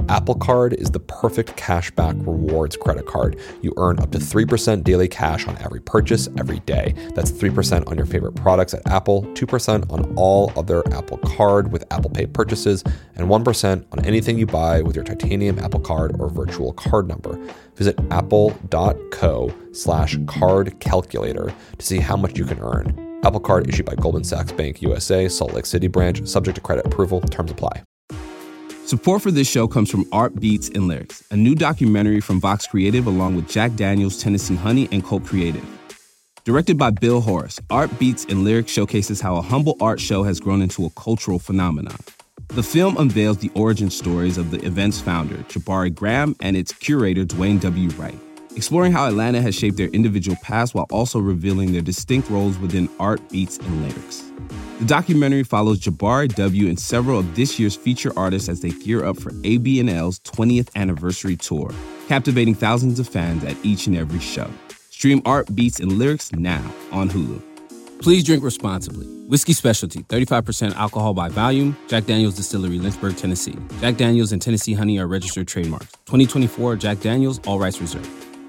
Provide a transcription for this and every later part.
Apple Card is the perfect cashback rewards credit card. You earn up to 3% daily cash on every purchase every day. That's 3% on your favorite products at Apple, 2% on all other Apple Card with Apple Pay purchases, and 1% on anything you buy with your titanium Apple Card or virtual card number. Visit apple.co/card calculator to see how much you can earn. Apple Card issued by Goldman Sachs Bank USA, Salt Lake City branch, subject to credit approval. Terms apply. Support for this show comes from Art Beats and Lyrics, a new documentary from Vox Creative along with Jack Daniels, Tennessee Honey, and Cult Creative. Directed by Bill Horace, Art Beats and Lyrics showcases how a humble art show has grown into a cultural phenomenon. The film unveils the origin stories of the event's founder, Jabari Graham, and its curator, Dwayne W. Wright, exploring how Atlanta has shaped their individual paths while also revealing their distinct roles within art, beats, and lyrics. The documentary follows Jabari W. and several of this year's feature artists as they gear up for AB&L's 20th anniversary tour, captivating thousands of fans at each and every show. Stream Art, Beats, and Lyrics now on Hulu. Please drink responsibly. Whiskey Specialty, 35% alcohol by volume. Jack Daniel's Distillery, Lynchburg, Tennessee. Jack Daniel's and Tennessee Honey are registered trademarks. 2024 Jack Daniel's, all rights reserved.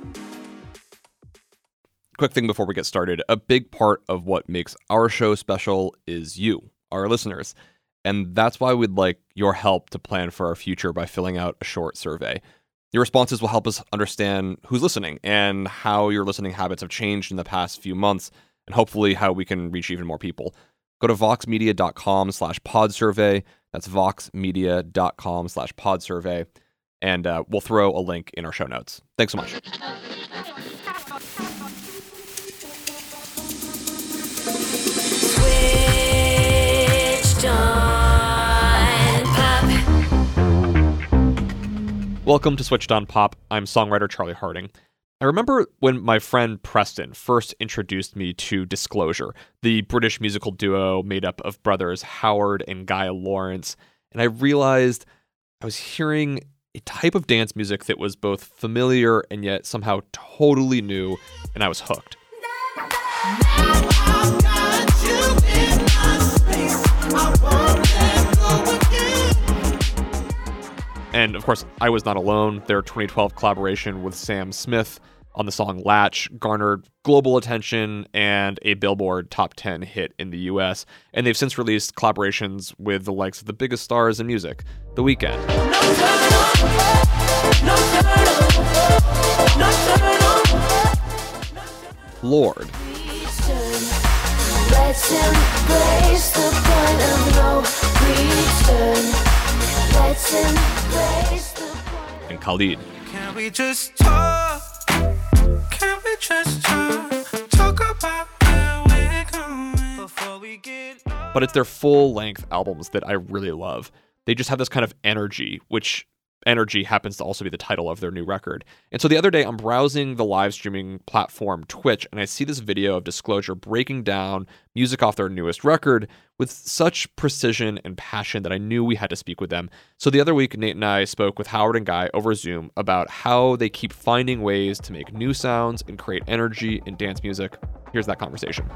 Quick thing before we get started. A big part of what makes our show special is you, our listeners. And that's why we'd like your help to plan for our future by filling out a short survey. Your responses will help us understand who's listening and how your listening habits have changed in the past few months, and hopefully how we can reach even more people. Go to voxmedia.com/podsurvey. That's voxmedia.com/podsurvey. And we'll throw a link in our show notes. Thanks so much. Welcome to Switched on Pop. I'm songwriter Charlie Harding. I remember when my friend Preston first introduced me to Disclosure, the British musical duo made up of brothers Howard and Guy Lawrence, and I realized I was hearing a type of dance music that was both familiar and yet somehow totally new, and I was hooked. And of course, I was not alone. Their 2012 collaboration with Sam Smith on the song Latch garnered global attention and a Billboard Top 10 hit in the US. And they've since released collaborations with the likes of the biggest stars in music, The Weeknd, Lorde, let's embrace the point of no return. Let's embrace the point. And Khalid. Can we just talk? Can we just talk about where we're going before we get lost? But it's their full-length albums that I really love. They just have this kind of energy, which energy happens to also be the title of their new record. And so the other day, I'm browsing the live streaming platform Twitch, and I see this video of Disclosure breaking down music off their newest record with such precision and passion that I knew we had to speak with them. So the other week, Nate and I spoke with Howard and Guy over Zoom about how they keep finding ways to make new sounds and create energy in dance music. Here's that conversation.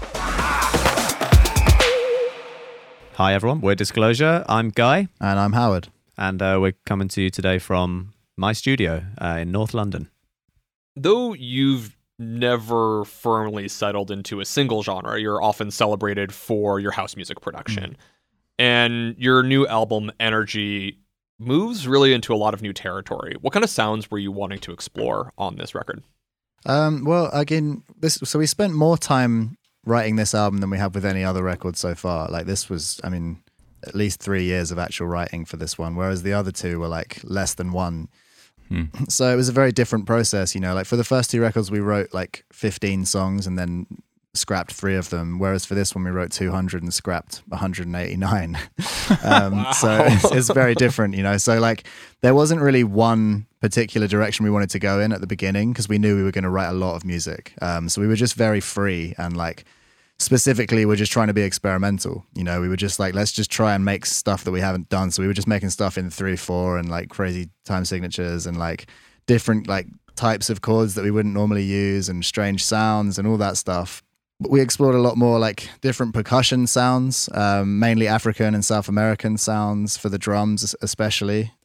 Hi everyone, we're Disclosure. I'm Guy. And I'm Howard. And we're coming to you today from my studio in North London. Though you've never firmly settled into a single genre, you're often celebrated for your house music production. And your new album, Energy, moves really into a lot of new territory. What kind of sounds were you wanting to explore on this record? Well, again, so we spent more time writing this album than we have with any other record so far. Like this was, at least 3 years of actual writing for this one, whereas the other two were like less than one. So it was a very different process, like for the first two records we wrote like 15 songs and then scrapped 3 of them, whereas for this one we wrote 200 and scrapped 189. Wow. So it's very different, so like there wasn't really one particular direction we wanted to go in at the beginning because we knew we were going to write a lot of music. So we were just very free and like specifically we're just trying to be experimental. We were just like, let's just try and make stuff that we haven't done. So we were just making stuff in 3/4 and like crazy time signatures and like different like types of chords that we wouldn't normally use and strange sounds and all that stuff. But we explored a lot more like different percussion sounds, mainly African and South American sounds for the drums especially.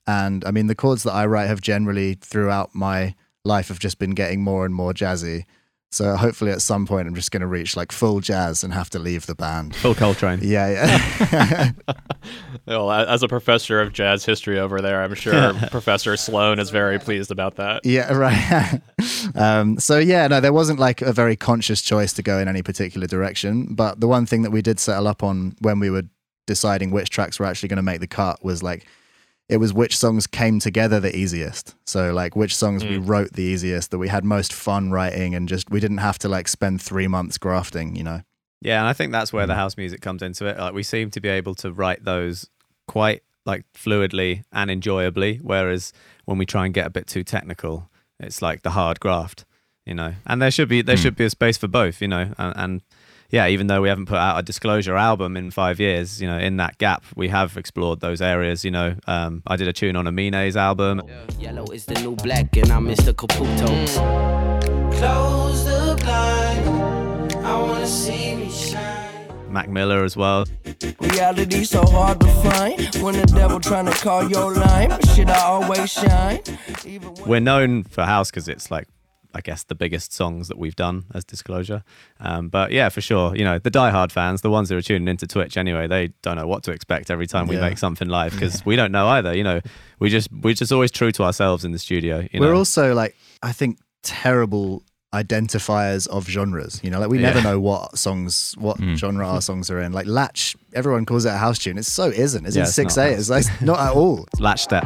And I mean, the chords that I write have generally throughout my life have just been getting more and more jazzy. So hopefully at some point I'm just going to reach like full jazz and have to leave the band. Full Coltrane. Yeah. Well, as a professor of jazz history over there, I'm sure Professor Sloan is very pleased about that. Yeah, right. So yeah, no, there wasn't like a very conscious choice to go in any particular direction. But the one thing that we did settle up on when we were deciding which tracks were actually going to make the cut was like, it was which songs came together the easiest. So like which songs we wrote the easiest, that we had most fun writing, and just we didn't have to like spend 3 months grafting, you know? Yeah, and I think that's where the house music comes into it. Like we seem to be able to write those quite like fluidly and enjoyably, whereas when we try and get a bit too technical, it's like the hard graft, you know? And there should be a space for both, you know? And yeah, even though we haven't put out a Disclosure album in 5 years, you know, in that gap, we have explored those areas, you know. I did a tune on Aminé's album. Yellow is the new black and I'm Mr. Caputo. Close the blind, I wanna see me shine. Mac Miller as well. Reality so hard to find, when the devil trying to call your line, should I always shine? We're known for house because it's like, I guess, the biggest songs that we've done as Disclosure. But yeah, for sure, you know, the diehard fans, the ones that are tuning into Twitch anyway, they don't know what to expect every time we make something live, because we don't know either, you know. We're just always true to ourselves in the studio. We're also like, I think, terrible identifiers of genres, you know, like we never know what genre our songs are in. Like Latch, everyone calls it a house tune. It so isn't. It's in 6/8. It's like not at all. It's Latch step.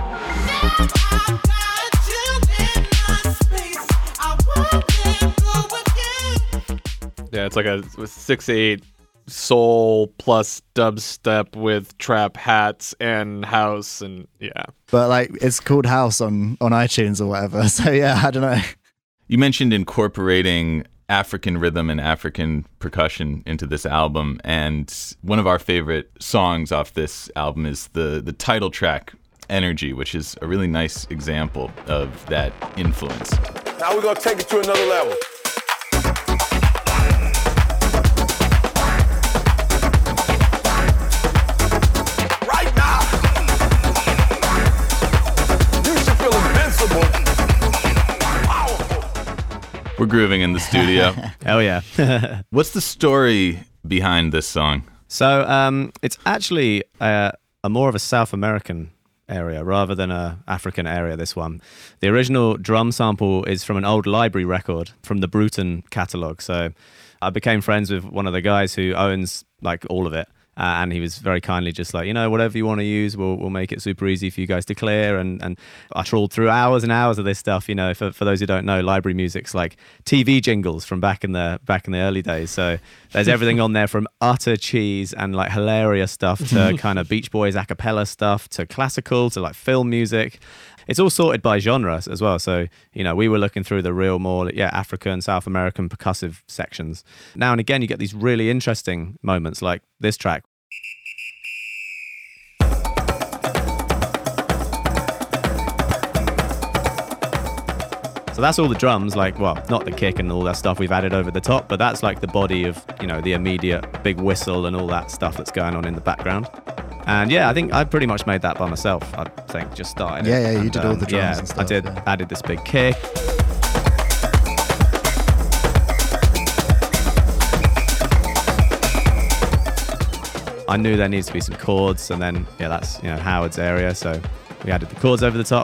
Yeah, it's like a 6/8 soul plus dubstep with trap hats and house, and yeah. But like it's called house on iTunes or whatever. So yeah, I don't know. You mentioned incorporating African rhythm and African percussion into this album, and one of our favorite songs off this album is the title track, Energy, which is a really nice example of that influence. Now we're gonna take it to another level. We're grooving in the studio. Hell yeah. What's the story behind this song? So it's actually a more of a South American area rather than a African area, this one. The original drum sample is from an old library record from the Bruton catalog. So I became friends with one of the guys who owns like all of it. And he was very kindly just like, you know, whatever you want to use, we'll make it super easy for you guys to clear. And I trawled through hours and hours of this stuff. You know, for those who don't know, library music's like TV jingles from back in the early days. So there's everything on there from utter cheese and like hilarious stuff to kind of Beach Boys a cappella stuff to classical to like film music. It's all sorted by genre as well. So, you know, we were looking through the real more, African, South American percussive sections. Now and again, you get these really interesting moments like this track. So that's all the drums, like, well, not the kick and all that stuff we've added over the top, but that's like the body of, you know, the immediate big whistle and all that stuff that's going on in the background. And yeah, I think I pretty much made that by myself. I think just started. Yeah, you did all the drums and stuff. Added this big kick. I knew there needs to be some chords, and then that's Howard's area, so we added the chords over the top.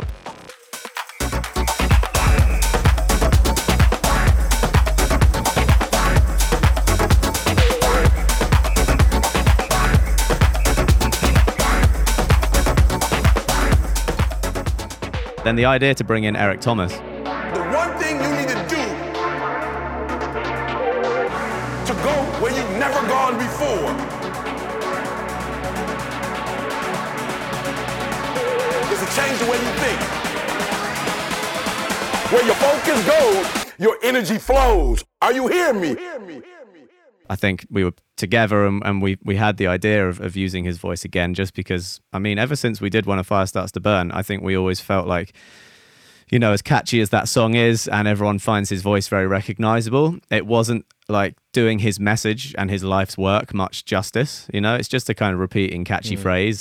Then the idea to bring in Eric Thomas. The one thing you need to do to go where you've never gone before is to change the way you think. Where your focus goes, your energy flows. Are you hearing me? I think we were together and we had the idea of using his voice again, just because, I mean, ever since we did When a Fire Starts to Burn, I think we always felt like, you know, as catchy as that song is and everyone finds his voice very recognizable, it wasn't like doing his message and his life's work much justice. You know, it's just a kind of repeating catchy phrase.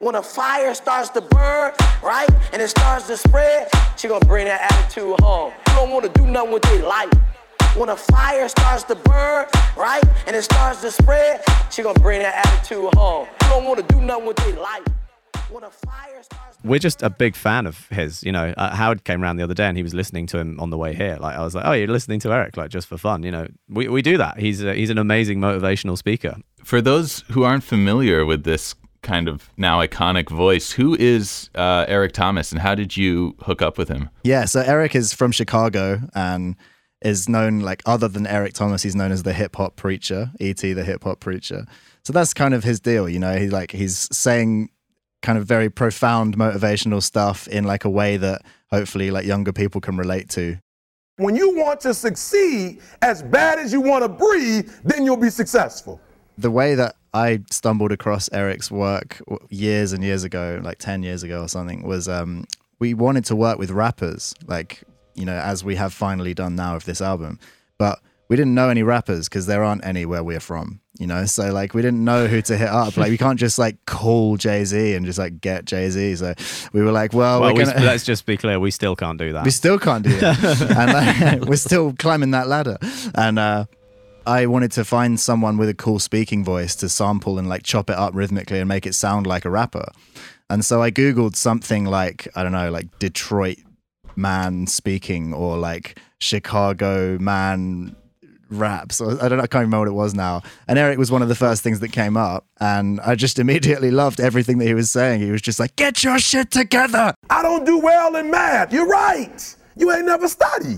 When a fire starts to burn, right, and it starts to spread, she gonna bring that attitude home. You don't wanna do nothing with their life. When a fire starts to burn, right, and it starts to spread, she gonna bring that attitude home. You don't wanna do nothing with their life. When a fire starts to... We're just a big fan of his. You know, Howard came around the other day and he was listening to him on the way here. Like, I was like, oh, you're listening to Eric, like, just for fun. You know, we do that. He's an amazing motivational speaker. For those who aren't familiar with this kind of now iconic voice, who is Eric Thomas and how did you hook up with him? Yeah, so Eric is from Chicago and is known, like, other than Eric Thomas, he's known as the hip hop preacher, E.T. the hip hop preacher. So that's kind of his deal, you know. He's saying kind of very profound motivational stuff in like a way that hopefully like younger people can relate to. When you want to succeed as bad as you want to breathe, then you'll be successful. The way that I stumbled across Eric's work years and years ago, like 10 years ago or something, was we wanted to work with rappers, like, you know, as we have finally done now with this album. But we didn't know any rappers because there aren't any where we're from, you know? So, like, we didn't know who to hit up. Like, we can't just, like, call Jay-Z and just, like, get Jay-Z. So we were like, let's just be clear, we still can't do that. We still can't do that. And we're still climbing that ladder. And I wanted to find someone with a cool speaking voice to sample and, like, chop it up rhythmically and make it sound like a rapper. And so I Googled something like, I don't know, like Detroit man speaking or, like, Chicago man raps. I can't remember what it was now. And Eric was one of the first things that came up, and I just immediately loved everything that he was saying. He was just like, get your shit together. I don't do well in math. You're right. You ain't never studied.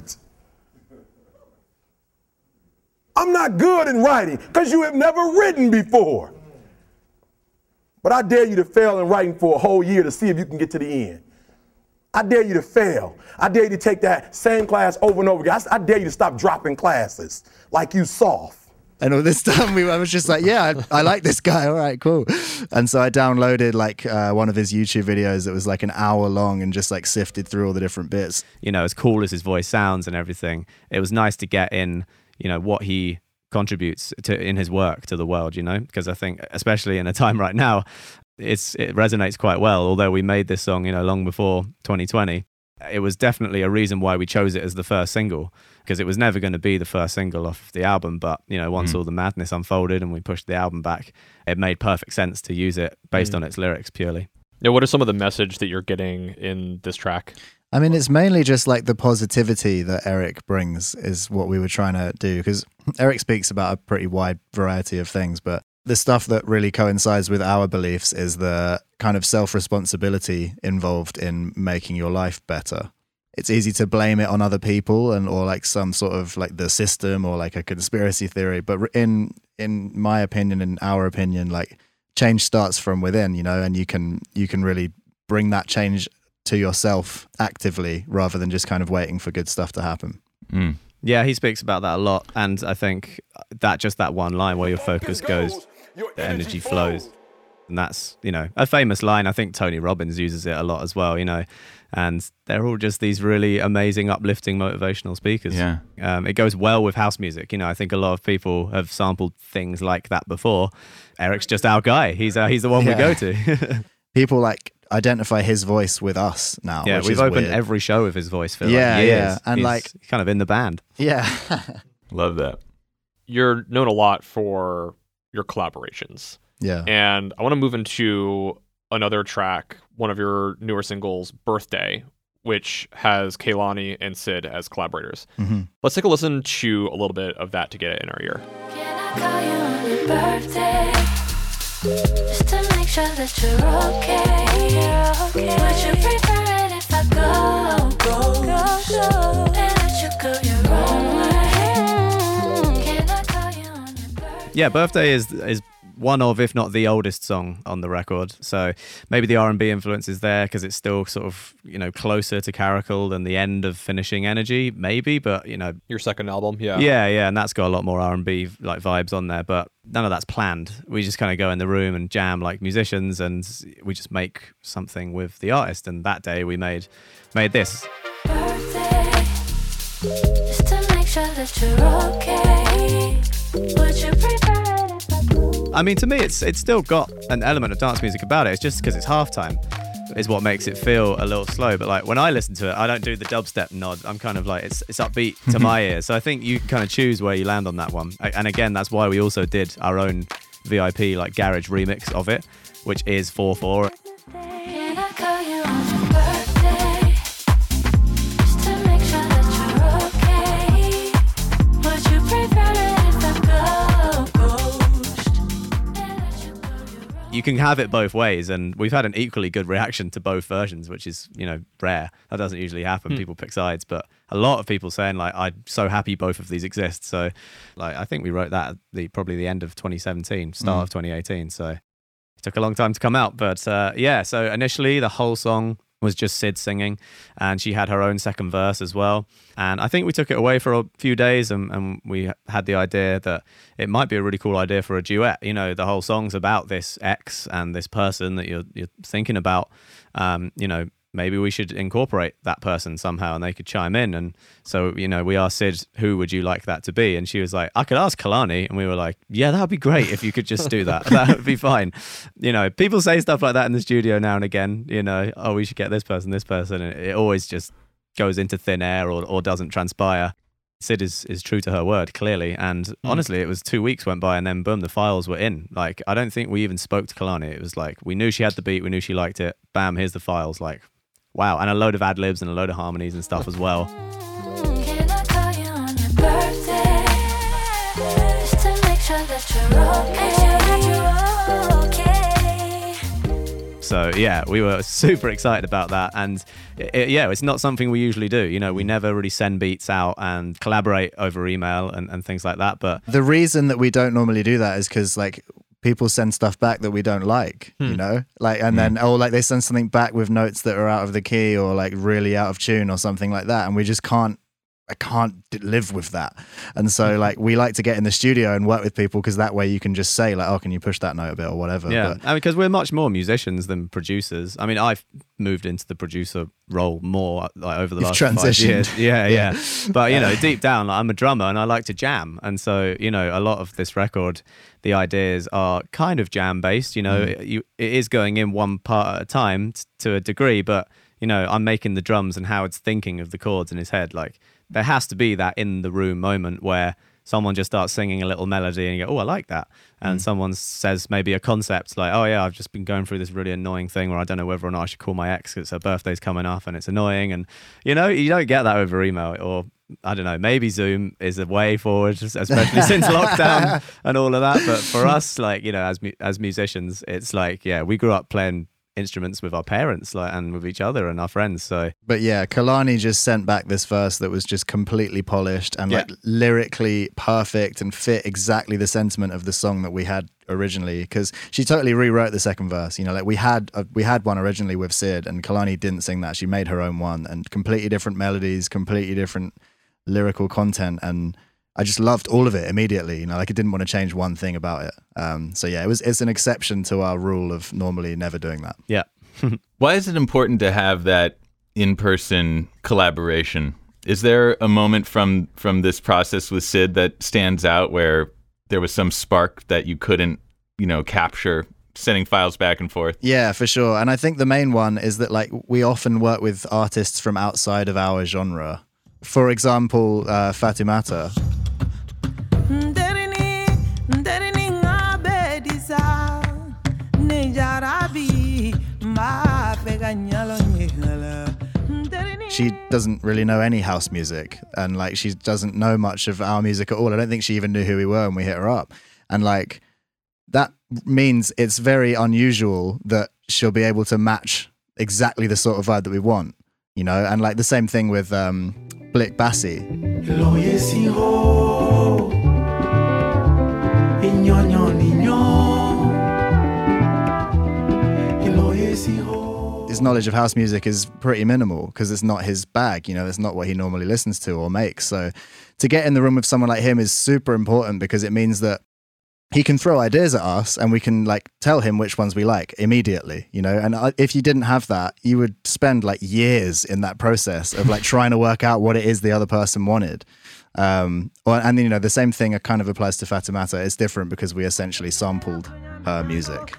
I'm not good in writing because you have never written before. But I dare you to fail in writing for a whole year to see if you can get to the end. I dare you to fail. I dare you to take that same class over and over again. I dare you to stop dropping classes like you soft. And all this time I was just like, yeah, I like this guy. All right, cool. And so I downloaded like one of his YouTube videos that was like an hour long and just like sifted through all the different bits. You know, as cool as his voice sounds and everything, it was nice to get in, you know, what he contributes to in his work to the world, you know, because I think especially in a time right now, it resonates quite well. Although we made this song, you know, long before 2020, it was definitely a reason why we chose it as the first single, because it was never going to be the first single off the album. But, you know, once all the madness unfolded and we pushed the album back, it made perfect sense to use it based on its lyrics purely. Now, what are some of the message that you're getting in this track? I mean, it's mainly just like the positivity that Eric brings is what we were trying to do, because Eric speaks about a pretty wide variety of things, but the stuff that really coincides with our beliefs is the kind of self-responsibility involved in making your life better. It's easy to blame it on other people or like some sort of like the system or like a conspiracy theory. But in my opinion, in our opinion, like change starts from within, you know, and you can really bring that change to yourself actively rather than just kind of waiting for good stuff to happen. Mm. Yeah, he speaks about that a lot. And I think that just that one line where your focus goes, the energy flows. And that's, you know, a famous line. I think Tony Robbins uses it a lot as well, you know, and they're all just these really amazing, uplifting, motivational speakers. Yeah. It goes well with house music. You know, I think a lot of people have sampled things like that before. Eric's just our guy. He's the one we go to. People like identify his voice with us now. Yeah, which we've is opened weird. every show with his voice for like years. Yeah, and he's like kind of in the band. Yeah. Love that. You're known a lot for your collaborations. Yeah. And I want to move into another track, one of your newer singles, Birthday, which has Kehlani and Sid as collaborators. Mm-hmm. Let's take a listen to a little bit of that to get it in our ear. Can I call you on your birthday? Just to make sure that you're okay. Would you prefer it if I go and let you go your own way? Can I call you on your birthday? Yeah, Birthday is one of, if not the oldest song on the record. So maybe the R&B influence is there because it's still sort of, you know, closer to Caracal than the end of Finishing Energy, maybe, but, you know. Your second album, yeah. Yeah, and that's got a lot more R&B like vibes on there, but none of that's planned. We just kind of go in the room and jam like musicians and we just make something with the artist. And that day we made this. Birthday, just to make sure that you're okay. Would you prefer it if I go? I mean, to me, it's still got an element of dance music about it. It's just because it's halftime is what makes it feel a little slow. But like when I listen to it, I don't do the dubstep nod. I'm kind of like, it's upbeat to my ears. So I think you can kind of choose where you land on that one. And again, that's why we also did our own VIP like garage remix of it, which is 4/4. Can I call you on your birthday? Just to make sure that you're okay. Would you prefer it if I go ghost? You can have it both ways, and we've had an equally good reaction to both versions, which is, you know, rare. That doesn't usually happen. People pick sides, but a lot of people saying like, I'm so happy both of these exist. So like, I think we wrote that at probably the end of 2017, start of 2018. So it took a long time to come out, but yeah. So initially the whole song was just Syd singing, and she had her own second verse as well. And I think we took it away for a few days, and we had the idea that it might be a really cool idea for a duet. You know, the whole song's about this ex and this person that you're thinking about. You know, maybe we should incorporate that person somehow and they could chime in. And so, you know, we asked Syd, who would you like that to be? And she was like, I could ask Kehlani. And we were like, yeah, that would be great if you could just do that. That would be fine. You know, people say stuff like that in the studio now and again, you know, oh, we should get this person. And it always just goes into thin air or doesn't transpire. Syd is true to her word, clearly. And honestly, it was 2 weeks went by and then boom, the files were in. Like, I don't think we even spoke to Kehlani. It was like, we knew she had the beat. We knew she liked it. Bam, here's the files. Like, wow. And a load of ad-libs and a load of harmonies and stuff as well. Can I call you on your birthday? Just to make sure that you're okay. So yeah, we were super excited about that. And it's not something we usually do. You know, we never really send beats out and collaborate over email and things like that. But the reason that we don't normally do that is because like people send stuff back that we don't like, you know, like, and then, like they send something back with notes that are out of the key or like really out of tune or something like that. And we just I can't live with that. And so like, we like to get in the studio and work with people because that way you can just say like, oh, can you push that note a bit or whatever. Yeah, but, I mean, because we're much more musicians than producers. I mean, I've moved into the producer role more like over the last 5 years. Yeah. But, you know, deep down, like, I'm a drummer and I like to jam. And so, you know, a lot of this record, the ideas are kind of jam based, you know, it is going in one part at a time to a degree, but, you know, I'm making the drums and Howard's thinking of the chords in his head. Like, there has to be that in the room moment where someone just starts singing a little melody and you go, oh, I like that. And someone says maybe a concept like, oh yeah, I've just been going through this really annoying thing where I don't know whether or not I should call my ex because her birthday's coming up and it's annoying. And, you know, you don't get that over email, or I don't know, maybe Zoom is a way forward, especially since lockdown and all of that. But for us, like, you know, as musicians, it's like, yeah, we grew up playing instruments with our parents, like, and with each other and our friends. So, but yeah, Kehlani just sent back this verse that was just completely polished and like lyrically perfect and fit exactly the sentiment of the song that we had originally. Because she totally rewrote the second verse. You know, like we had one originally with Syd, and Kehlani didn't sing that. She made her own one, and completely different melodies, completely different lyrical content, and I just loved all of it immediately. You know, like I didn't want to change one thing about it. So yeah, it's an exception to our rule of normally never doing that. Yeah. Why is it important to have that in-person collaboration? Is there a moment from this process with Syd that stands out where there was some spark that you couldn't, you know, capture sending files back and forth? Yeah, for sure. And I think the main one is that like we often work with artists from outside of our genre. For example, Fatoumata. She doesn't really know any house music, and like she doesn't know much of our music at all. I don't think she even knew who we were when we hit her up. And like that means it's very unusual that she'll be able to match exactly the sort of vibe that we want, you know? And like the same thing with Blick Bassi. His knowledge of house music is pretty minimal because it's not his bag, you know, it's not what he normally listens to or makes. So to get in the room with someone like him is super important because it means that he can throw ideas at us and we can like tell him which ones we like immediately, you know? And if you didn't have that, you would spend like years in that process of like trying to work out what it is the other person wanted. And you know, the same thing kind of applies to Fatimata. It's different because we essentially sampled her music.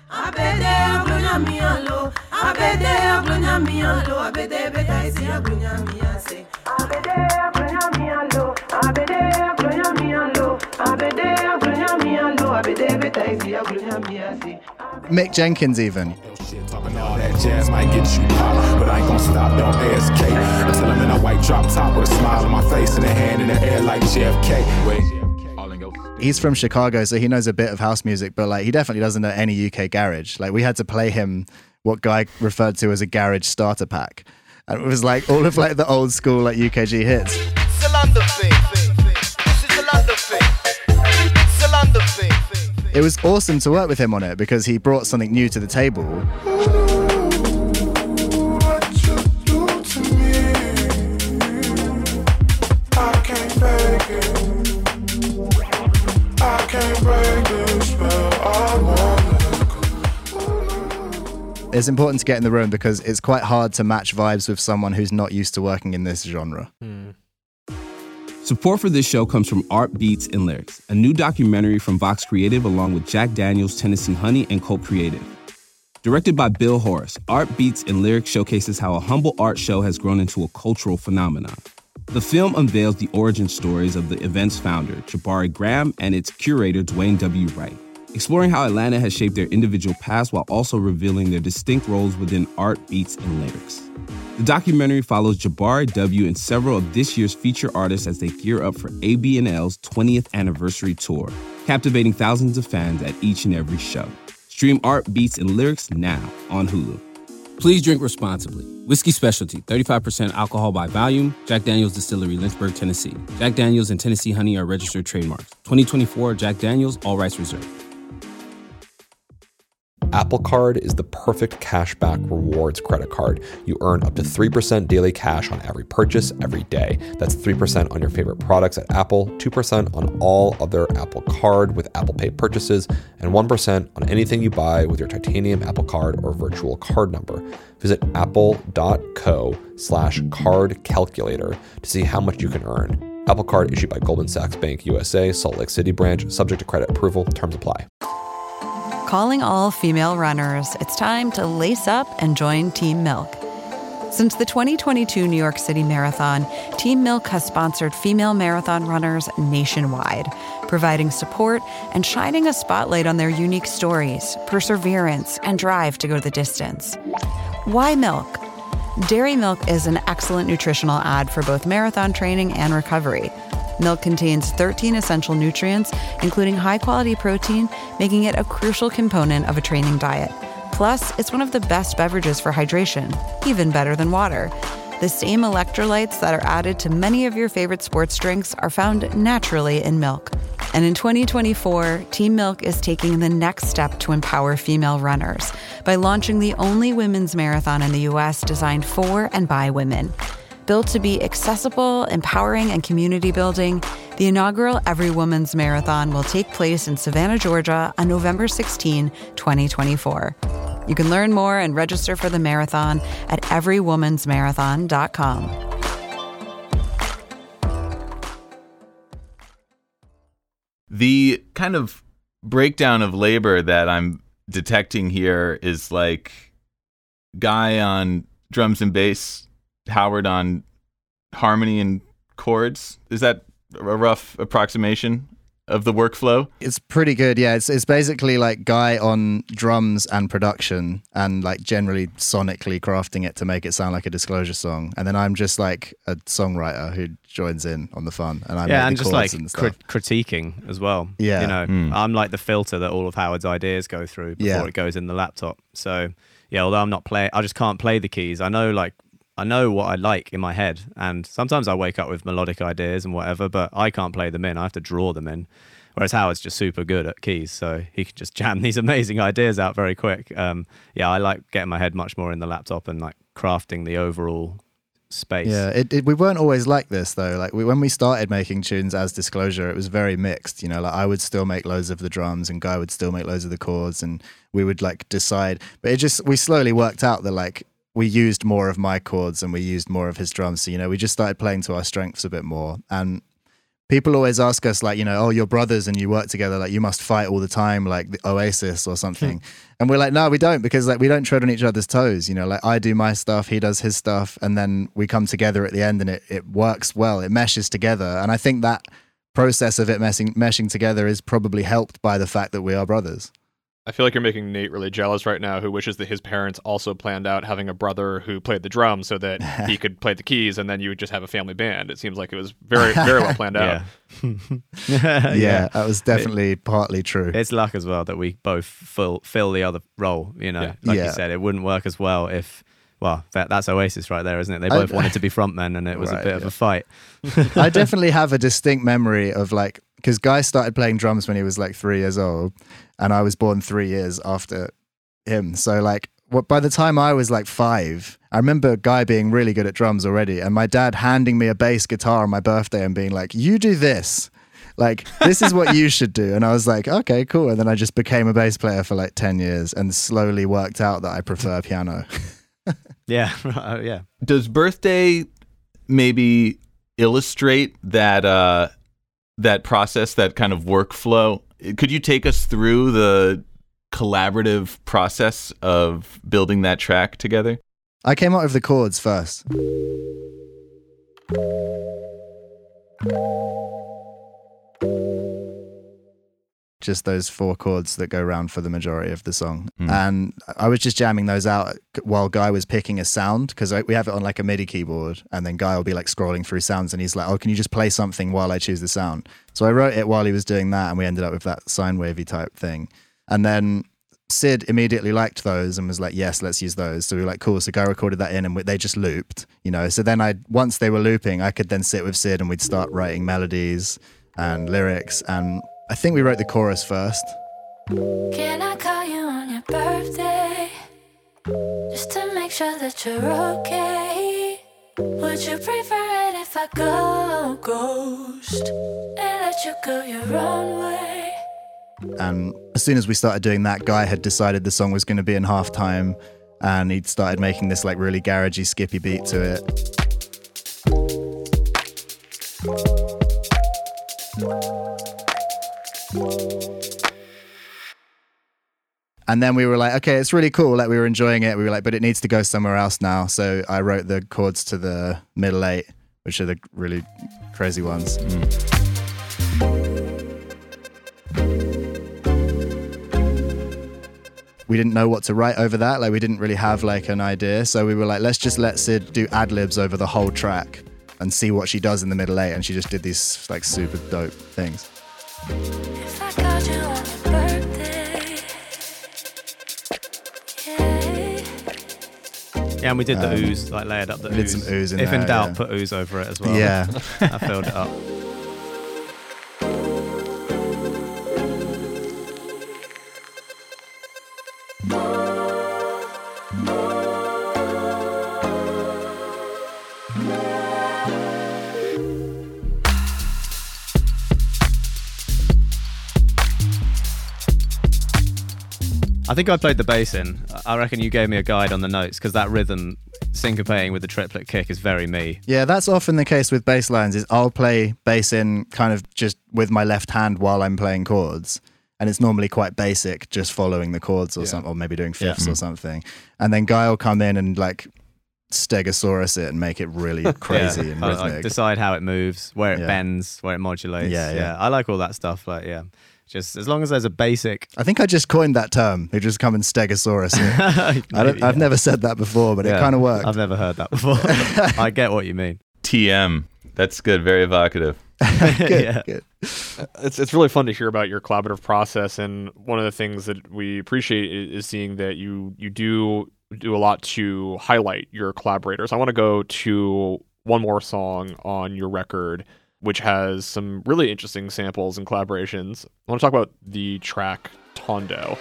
Mick Jenkins even. Talking all that jazz might get you pop, but I ain't gonna stop, don't ASK. Until I'm in a white drop top with a smile on my face and a hand in the air like JFK. He's from Chicago, so he knows a bit of house music, but like he definitely doesn't know any UK garage. Like we had to play him what Guy referred to as a garage starter pack. And it was like all of like the old school like UKG hits. It's a London thing. This is a London thing. It's a London thing. It was awesome to work with him on it because he brought something new to the table. It's important to get in the room because it's quite hard to match vibes with someone who's not used to working in this genre. Support for this show comes from Art Beats and Lyrics, a new documentary from Vox Creative along with Jack Daniels, Tennessee Honey, and Cult Creative. Directed by Bill Horace, Art Beats and Lyrics showcases how a humble art show has grown into a cultural phenomenon. The film unveils the origin stories of the event's founder, Jabari Graham, and its curator, Dwayne W. Wright, exploring how Atlanta has shaped their individual paths while also revealing their distinct roles within Art Beats and Lyrics. The documentary follows Jabari W. and several of this year's feature artists as they gear up for ABNL's 20th anniversary tour, captivating thousands of fans at each and every show. Stream Art Beats and Lyrics now on Hulu. Please drink responsibly. Whiskey Specialty, 35% alcohol by volume. Jack Daniel's Distillery, Lynchburg, Tennessee. Jack Daniel's and Tennessee Honey are registered trademarks. 2024 Jack Daniel's, all rights reserved. Apple Card is the perfect cashback rewards credit card. You earn up to 3% daily cash on every purchase every day. That's 3% on your favorite products at Apple, 2% on all other Apple Card with Apple Pay purchases, and 1% on anything you buy with your titanium Apple Card or virtual card number. Visit apple.co/card calculator to see how much you can earn. Apple Card issued by Goldman Sachs Bank USA, Salt Lake City branch, subject to credit approval. Terms apply. Calling all female runners, it's time to lace up and join Team Milk. Since the 2022 New York City Marathon, Team Milk has sponsored female marathon runners nationwide, providing support and shining a spotlight on their unique stories, perseverance, and drive to go the distance. Why milk? Dairy milk is an excellent nutritional add for both marathon training and recovery. Milk contains 13 essential nutrients, including high-quality protein, making it a crucial component of a training diet. Plus, it's one of the best beverages for hydration, even better than water. The same electrolytes that are added to many of your favorite sports drinks are found naturally in milk. And in 2024, Team Milk is taking the next step to empower female runners by launching the only women's marathon in the U.S. designed for and by women. Built to be accessible, empowering, and community building, the inaugural Every Woman's Marathon will take place in Savannah, Georgia on November 16, 2024. You can learn more and register for the marathon at everywomansmarathon.com. The kind of breakdown of labor that I'm detecting here is like Guy on drums and bass, Howard on harmony and chords. Is that a rough approximation of the workflow? It's pretty good, yeah. It's basically like Guy on drums and production and like generally sonically crafting it to make it sound like a Disclosure song. And then I'm just like a songwriter who joins in on the fun. And I and just like critiquing as well. Yeah. You know, I'm like the filter that all of Howard's ideas go through before it goes in the laptop. So yeah, although I'm not playing, I just can't play the keys. I know what I like in my head, and sometimes I wake up with melodic ideas and whatever, but I can't play them in. I have to draw them in. Whereas Howard's just super good at keys, so he can just jam these amazing ideas out very quick. I like getting my head much more in the laptop and like crafting the overall space. Yeah, we weren't always like this though. Like when we started making tunes as Disclosure, it was very mixed. You know, like I would still make loads of the drums, and Guy would still make loads of the chords, and we would like decide. But we slowly worked out that like we used more of my chords and we used more of his drums. So, you know, we just started playing to our strengths a bit more. And people always ask us like, you know, oh, you're brothers and you work together, like you must fight all the time, like the Oasis or something. And we're like, no, we don't, because like we don't tread on each other's toes. You know, like I do my stuff, he does his stuff, and then we come together at the end and it works well. It meshes together. And I think that process of it meshing together is probably helped by the fact that we are brothers. I feel like you're making Nate really jealous right now, who wishes that his parents also planned out having a brother who played the drums so that he could play the keys, and then you would just have a family band. It seems like it was very, very well planned out. Yeah, that was definitely partly true. It's luck as well that we both fill the other role, you know. Like you said, it wouldn't work as well if, well, that's Oasis right there, isn't it? They both wanted to be frontmen, and it was a bit of a fight. I definitely have a distinct memory of like, because Guy started playing drums when he was like 3 years old, and I was born 3 years after him. So like, by the time I was like 5, I remember Guy being really good at drums already, and my dad handing me a bass guitar on my birthday and being like, you do this. Like, this is what you should do. And I was like, okay, cool. And then I just became a bass player for like 10 years and slowly worked out that I prefer piano. Yeah, yeah. Does Birthday maybe illustrate that that process, that kind of workflow? Could you take us through the collaborative process of building that track together? I came up with the chords first. Just those 4 chords that go round for the majority of the song. And I was just jamming those out while Guy was picking a sound, because we have it on like a MIDI keyboard, and then Guy will be like scrolling through sounds and he's like, oh, can you just play something while I choose the sound? So I wrote it while he was doing that, and we ended up with that sine wavy type thing. And then Sid immediately liked those and was like, yes, let's use those. So we were like, cool. So Guy recorded that in, and they just looped, you know. So then once they were looping, I could then sit with Sid and we'd start writing melodies and lyrics, and I think we wrote the chorus first. Can I call you on your birthday? Just to make sure that you're okay. Would you prefer it if I go ghost and let you go your own way? And as soon as we started doing that, Guy had decided the song was going to be in halftime, and he'd started making this like really garagey, skippy beat to it. And then we were like, okay, it's really cool. Like we were enjoying it. We were like, but it needs to go somewhere else now. So I wrote the chords to the middle 8, which are the really crazy ones. We didn't know what to write over that. Like we didn't really have like an idea. So we were like, let's just let Sid do ad-libs over the whole track and see what she does in the middle 8. And she just did these like super dope things. If I called you on your birthday, yeah, and we did the ooze, like layered up the ooze. Did some ooze in If there, in doubt, yeah. put ooze over it as well. Yeah. I filled it up. I think I played the bass in. I reckon you gave me a guide on the notes, because that rhythm syncopating with the triplet kick is very me. Yeah, that's often the case with bass lines, is I'll play bass in kind of just with my left hand while I'm playing chords. And it's normally quite basic, just following the chords or something, or maybe doing fifths or something. And then Guy will come in and like Stegosaurus it and make it really crazy and rhythmic. Like decide how it moves, where it bends, where it modulates. Yeah. I like all that stuff. Like, yeah. Just as long as there's a basic... I think I just coined that term. They just come and Stegosaurus it. I've never said that before, but it kind of worked. I've never heard that before. I get what you mean. TM. That's good. Very evocative. Good. It's really fun to hear about your collaborative process, and one of the things that we appreciate is seeing that you do a lot to highlight your collaborators. I want to go to one more song on your record, which has some really interesting samples and collaborations. I want to talk about the track Tondo.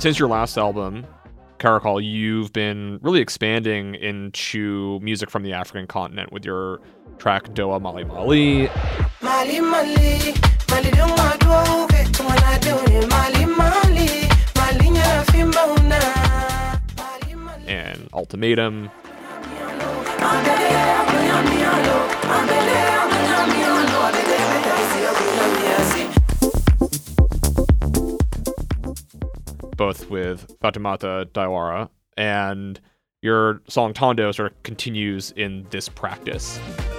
Since your last album, Caracol, you've been really expanding into music from the African continent with your track Doa Mali Mali. Mali Mali, Mali don't want to over to when I do it. Mali Mali, Mali nyara fimba una. And Ultimatum. Both with Fatoumata Diawara, and your song Tondo sort of continues in this practice.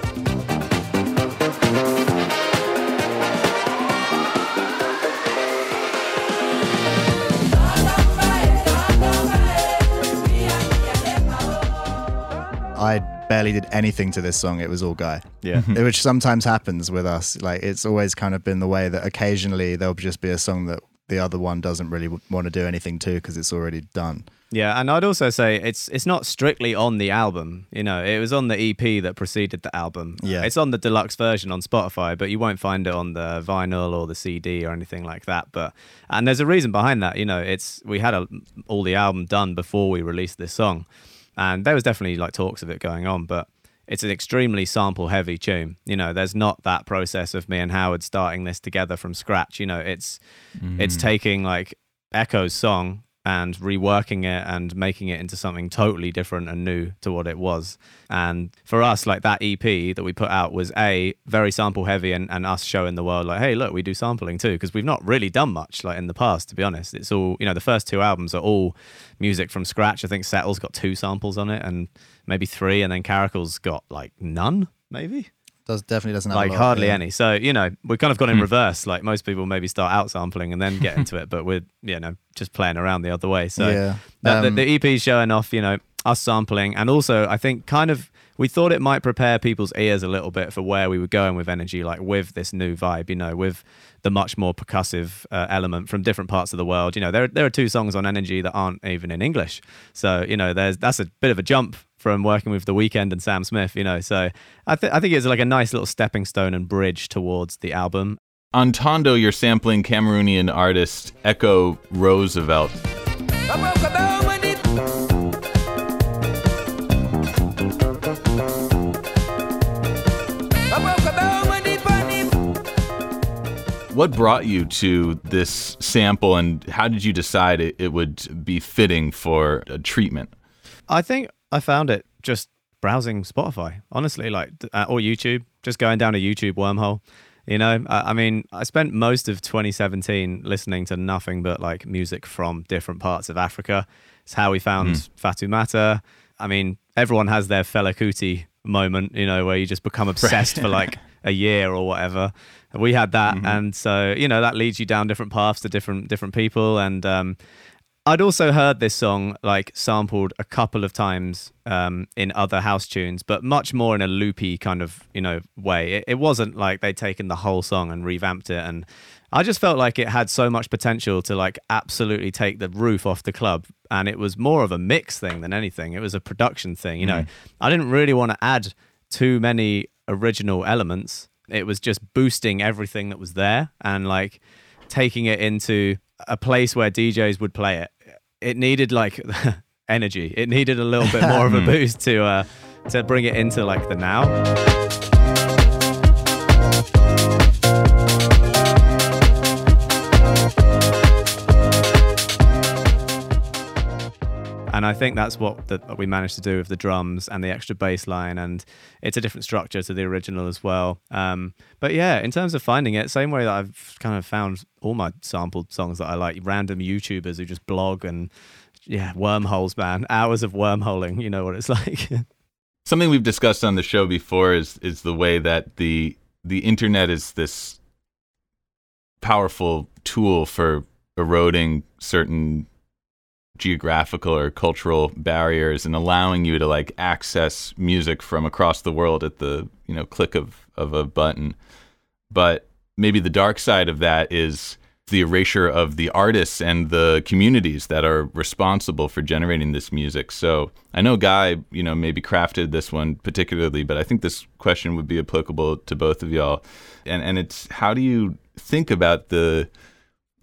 I barely did anything to this song. It was all Guy. Yeah. Which sometimes happens with us. Like, it's always kind of been the way that occasionally there'll just be a song that the other one doesn't really want to do anything to because it's already done. Yeah, and I'd also say it's not strictly on the album. You know, it was on the EP that preceded the album. Yeah. It's on the deluxe version on Spotify, but you won't find it on the vinyl or the CD or anything like that. And there's a reason behind that. You know, we had all the album done before we released this song, and there was definitely like talks of it going on, but it's an extremely sample heavy tune. You know, there's not that process of me and Howard starting this together from scratch. You know, it's taking like Echo's song and reworking it and making it into something totally different and new to what it was. And for us, like, that EP that we put out was very sample heavy and us showing the world like, hey, look, we do sampling too, because we've not really done much like in the past, to be honest. It's all, you know, the first two albums are all music from scratch. I think Settle's got 2 samples on it and maybe 3, and then Caracol's got like none, maybe. Definitely doesn't have like a lot, hardly yeah. any. So, you know, we've kind of gone in reverse. Like, most people maybe start out sampling and then get into it, but we're, you know, just playing around the other way. So Yeah. the EP is showing off, you know, us sampling, and also I think kind of we thought it might prepare people's ears a little bit for where we were going with Energy, like with this new vibe, you know, with the much more percussive element from different parts of the world. You know, there are 2 songs on Energy that aren't even in English. So, you know, that's a bit of a jump from working with The Weeknd and Sam Smith, you know. So I think it's like a nice little stepping stone and bridge towards the album. On Tondo, you're sampling Cameroonian artist Echo Roosevelt. What brought you to this sample, and how did you decide it would be fitting for a treatment? I think I found it just browsing Spotify, honestly, like, or YouTube, just going down a YouTube wormhole. You know, I mean, I spent most of 2017 listening to nothing but like music from different parts of Africa. It's how we found Fatoumata. I mean, everyone has their Fela Kuti moment, you know, where you just become obsessed for like a year or whatever. We had that, and so, you know, that leads you down different paths to different people. And I'd also heard this song like sampled a couple of times in other house tunes, but much more in a loopy kind of, you know, way. It wasn't like they'd taken the whole song and revamped it, and I just felt like it had so much potential to like absolutely take the roof off the club. And it was more of a mix thing than anything. It was a production thing, you know. I didn't really want to add too many original elements. It was just boosting everything that was there and like taking it into a place where DJs would play it. It needed like energy. It needed a little bit more of a boost to bring it into like the now. And I think that's what we managed to do with the drums and the extra bass line, and it's a different structure to the original as well. But yeah, in terms of finding it, same way that I've kind of found all my sampled songs that I like, random YouTubers who just blog, and yeah, wormholes, man, hours of wormholing, you know what it's like. Something we've discussed on the show before is the way that the internet is this powerful tool for eroding certain geographical or cultural barriers and allowing you to like access music from across the world at the, you know, click of a button. But maybe the dark side of that is the erasure of the artists and the communities that are responsible for generating this music. So I know Guy, you know, maybe crafted this one particularly, but I think this question would be applicable to both of y'all. And it's, how do you think about the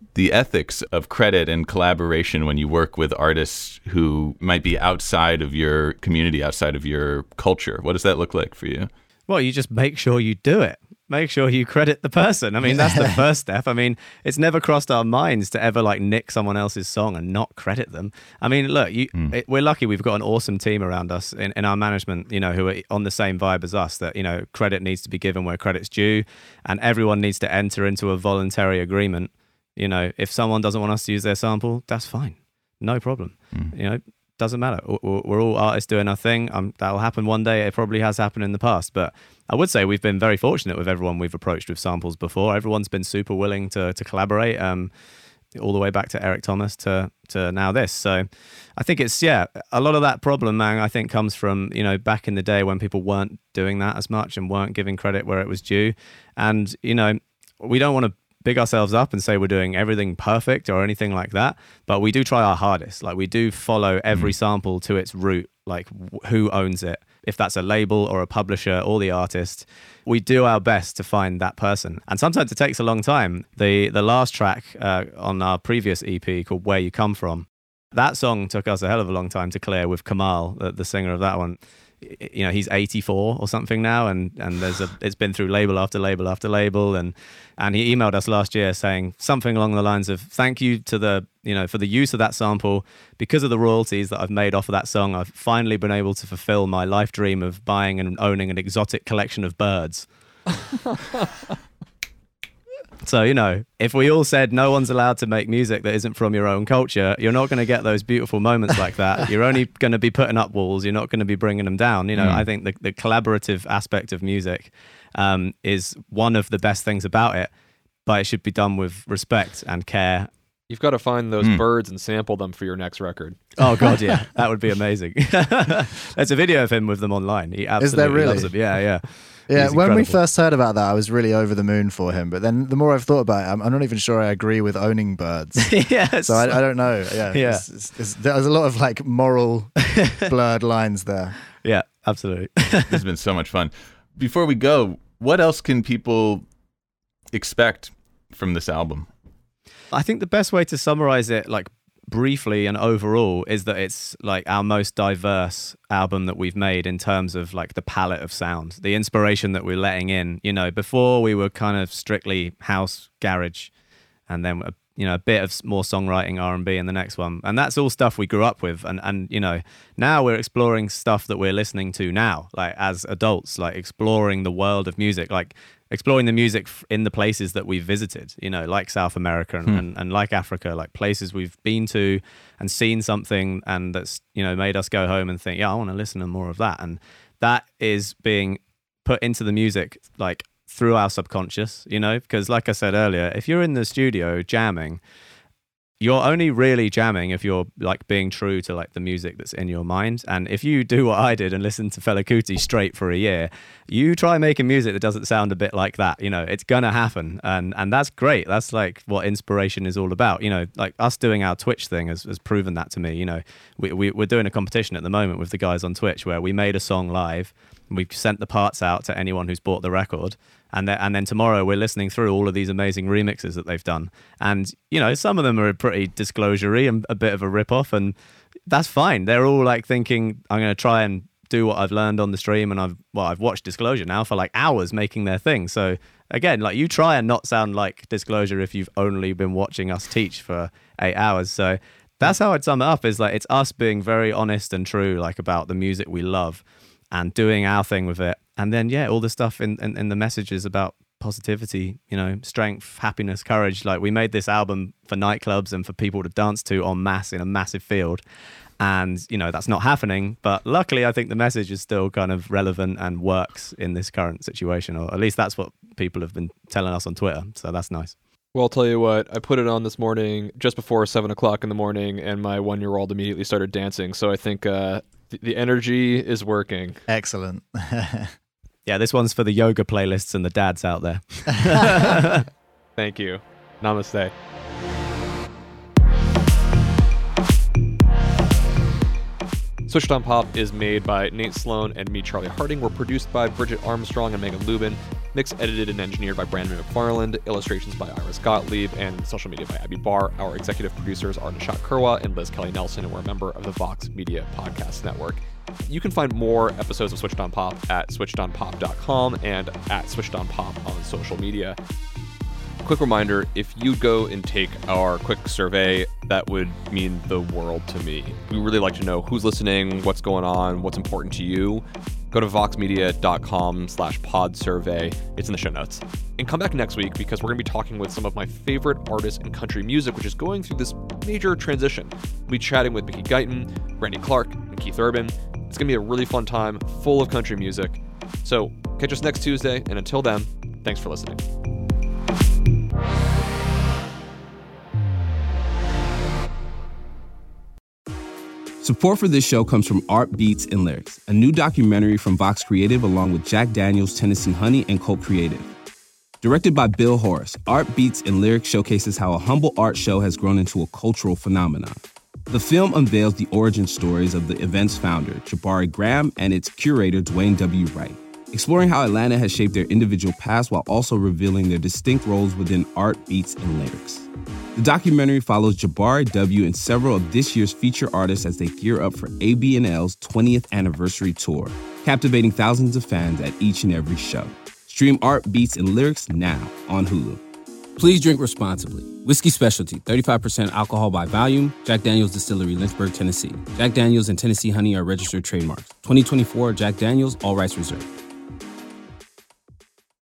the ethics of credit and collaboration when you work with artists who might be outside of your community, outside of your culture? What does that look like for you? Well, you just make sure you do it. Make sure you credit the person. I mean, that's the first step. I mean, it's never crossed our minds to ever like nick someone else's song and not credit them. I mean, look, we're lucky we've got an awesome team around us in our management, who are on the same vibe as us, that, credit needs to be given where credit's due, and everyone needs to enter into a voluntary agreement. If someone doesn't want us to use their sample, that's fine. No problem. Doesn't matter. We're all artists doing our thing. That'll happen one day. It probably has happened in the past. But I would say we've been very fortunate with everyone we've approached with samples before. Everyone's been super willing to collaborate, all the way back to Eric Thomas to now this. So I think it's, a lot of that problem, man, I think comes from, back in the day when people weren't doing that as much and weren't giving credit where it was due. And, we don't want to big ourselves up and say we're doing everything perfect or anything like that, but we do try our hardest. Like, we do follow every sample to its root, like who owns it, if that's a label or a publisher or the artist. We do our best to find that person, and sometimes it takes a long time. The last track on our previous EP called Where You Come From, that song took us a hell of a long time to clear with Kamal, the singer of that one. He's 84 or something now, and it's been through label after label after label, and he emailed us last year saying something along the lines of, thank you to the for the use of that sample. Because of the royalties that I've made off of that song, I've finally been able to fulfill my life dream of buying and owning an exotic collection of birds. So, if we all said no one's allowed to make music that isn't from your own culture, you're not going to get those beautiful moments like that. You're only going to be putting up walls. You're not going to be bringing them down. I think the collaborative aspect of music is one of the best things about it, but it should be done with respect and care. You've got to find those birds and sample them for your next record. Oh, God, yeah. That would be amazing. There's a video of him with them online. He absolutely loves them. Yeah. Yeah, when we first heard about that, I was really over the moon for him. But then the more I've thought about it, I'm not even sure I agree with owning birds. Yes. So I don't know. Yeah. There's a lot of like moral blurred lines there. Yeah, absolutely. This has been so much fun. Before we go, what else can people expect from this album? I think the best way to summarize it, like briefly and overall, is that it's like our most diverse album that we've made in terms of like the palette of sound, the inspiration that we're letting in. Before we were kind of strictly house, garage, and then a bit of more songwriting, R&B in the next one, and that's all stuff we grew up with. And now we're exploring stuff that we're listening to now, like as adults, like exploring the world of music, like exploring the music in the places that we've visited, like South America and like Africa, like places we've been to and seen something, and that's, made us go home and think, yeah, I want to listen to more of that. And that is being put into the music, like through our subconscious, because like I said earlier, if you're in the studio jamming, you're only really jamming if you're like being true to like the music that's in your mind. And if you do what I did and listen to Fela Kuti straight for a year, you try making music that doesn't sound a bit like that, it's gonna happen. And that's great. That's like what inspiration is all about. Like us doing our Twitch thing has proven that to me. We're doing a competition at the moment with the guys on Twitch where we made a song live and we've sent the parts out to anyone who's bought the record. And then tomorrow we're listening through all of these amazing remixes that they've done. And, some of them are pretty disclosure-y and a bit of a rip-off, and that's fine. They're all like thinking, I'm going to try and do what I've learned on the stream, and I've watched Disclosure now for like hours making their thing. So again, like you try and not sound like Disclosure if you've only been watching us teach for 8 hours. So that's how I'd sum it up, is like it's us being very honest and true, like about the music we love and doing our thing with it. And then, all the stuff in the messages about positivity, strength, happiness, courage. Like we made this album for nightclubs and for people to dance to en masse in a massive field. And, that's not happening. But luckily, I think the message is still kind of relevant and works in this current situation. Or at least that's what people have been telling us on Twitter. So that's nice. Well, I'll tell you what, I put it on this morning just before 7 o'clock in the morning, and my 1-year-old immediately started dancing. So I think the energy is working. Excellent. Yeah, this one's for the yoga playlists and the dads out there. Thank you. Namaste. Switched on Pop is made by Nate Sloan and me, Charlie Harding. We're produced by Bridget Armstrong and Megan Lubin. Mixed, edited, and engineered by Brandon McFarland. Illustrations by Iris Gottlieb. And social media by Abby Barr. Our executive producers are Nishat Kurwa and Liz Kelly Nelson, and we're a member of the Vox Media Podcast Network. You can find more episodes of Switched on Pop at switchedonpop.com and at switchedonpop on social media. Quick reminder, if you go and take our quick survey, that would mean the world to me. We really like to know who's listening, what's going on, what's important to you. Go to voxmedia.com/pod survey. It's in the show notes. And come back next week because we're going to be talking with some of my favorite artists in country music, which is going through this major transition. We'll be chatting with Mickey Guyton, Randy Clark, and Keith Urban. It's going to be a really fun time, full of country music. So catch us next Tuesday, and until then, thanks for listening. Support for this show comes from Art Beats and Lyrics, a new documentary from Vox Creative along with Jack Daniels, Tennessee Honey, and Colt Creative. Directed by Bill Horace, Art Beats and Lyrics showcases how a humble art show has grown into a cultural phenomenon. The film unveils the origin stories of the event's founder, Jabari Graham, and its curator, Dwayne W. Wright, exploring how Atlanta has shaped their individual past while also revealing their distinct roles within art, beats, and lyrics. The documentary follows Jabari W. and several of this year's feature artists as they gear up for AB&L's 20th anniversary tour, captivating thousands of fans at each and every show. Stream Art, Beats, and Lyrics now on Hulu. Please drink responsibly. Whiskey Specialty, 35% alcohol by volume. Jack Daniels Distillery, Lynchburg, Tennessee. Jack Daniels and Tennessee Honey are registered trademarks. 2024 Jack Daniels, all rights reserved.